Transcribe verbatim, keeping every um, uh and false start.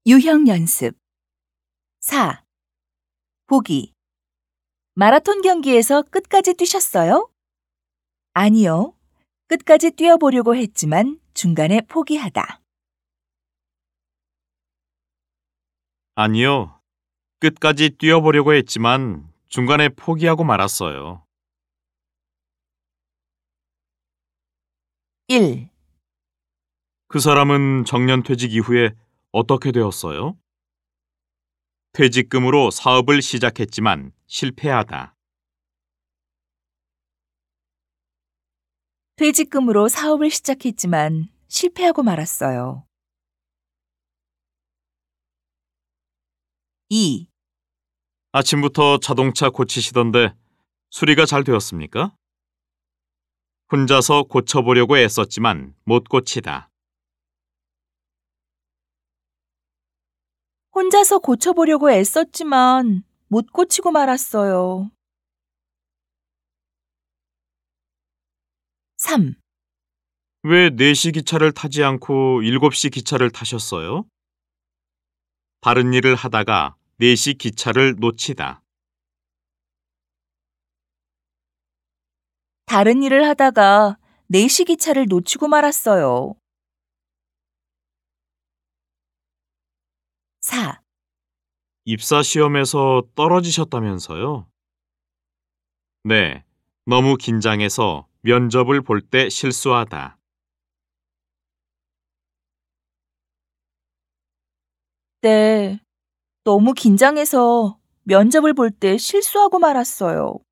유형 연습. 사. 보기. 마라톤 경기에서 끝까지 뛰셨어요? 아니요. 끝까지 뛰어보려고 했지만 중간에 포기하다. 아니요. 끝까지 뛰어보려고 했지만 중간에 포기하고 말았어요. 일. 그 사람은 정년퇴직 이후에 어떻게 되었어요? 퇴직금으로 사업을 시작했지만 실패하다. 퇴직금으로 사업을 시작했지만 실패하고 말았어요. 이. 아침부터 자동차 고치시던데 수리가 잘 되었습니까? 혼자서 고쳐보려고 애썼지만 못 고치다. 혼자서 고쳐보려고 애썼지만 못 고치고 말았어요. 삼. 왜 네 시 기차를 타지 않고 일곱 시 기차를 타셨어요? 다른 일을 하다가 네 시 기차를 놓치다. 다른 일을 하다가 네 시 기차를 놓치고 말았어요. 사. 입사 시험에서 떨어지셨다면서요? 네, 너무 긴장해서 면접을 볼 때 실수하다. 네. 너무 긴장해서 면접을 볼 때 실수하고 말았어요.